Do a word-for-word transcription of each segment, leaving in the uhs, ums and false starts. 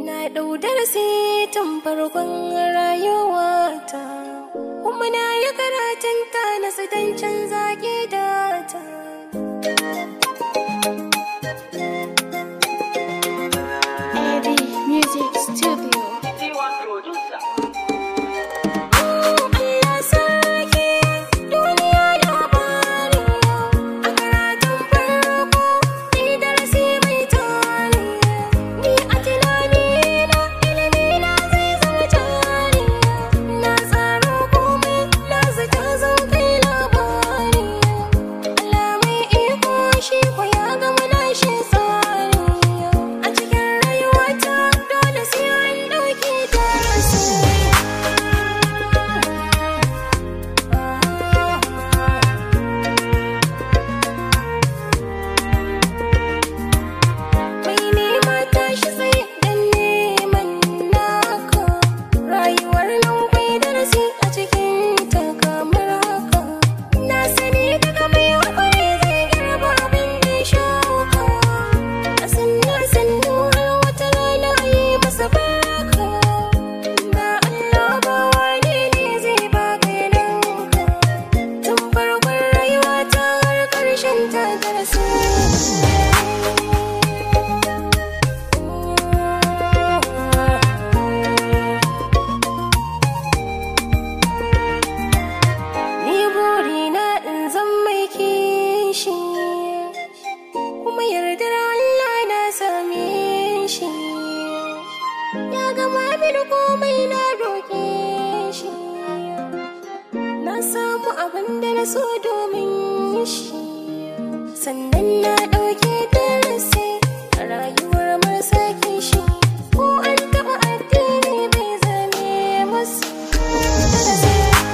Na ɗau darasi tun farkon rayuwata, kuma na yi karatun ta na don canza gidata. Eddie Music Studio. Kuma yardar Allah na same shi, ya gama mini komai na roƙe shi, na samu abin da na so domin shi. Sannan na ɗauke darasi a rayuwar marasa kishi, ko an taɓa addini bai zame masu darasi.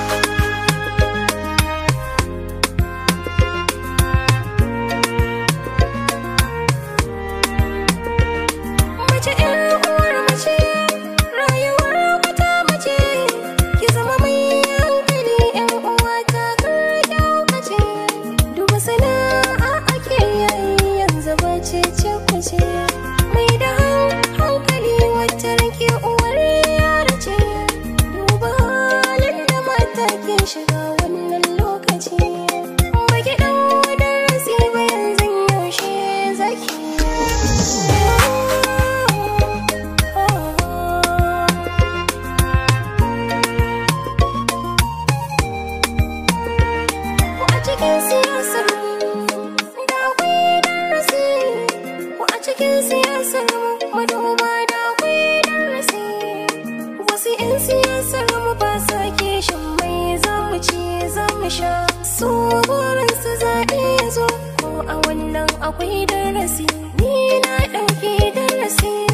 Mai da hankali wacce rake uwar yara ce, duba halin da mata ke shiga wannan lokaci. Baki ɗau darasi ba yanzu yaushe zaki. Ko a cikin siyasar da akwai darasi, cikin siyasar mu duba da akwai darasi. Wasu 'yan siyasar mu ba sa kishin mai zamu ci zamu sha, su burin su zaɓe ya zo, ko a wannan akwai darasi. Ni na ɗauki darasi.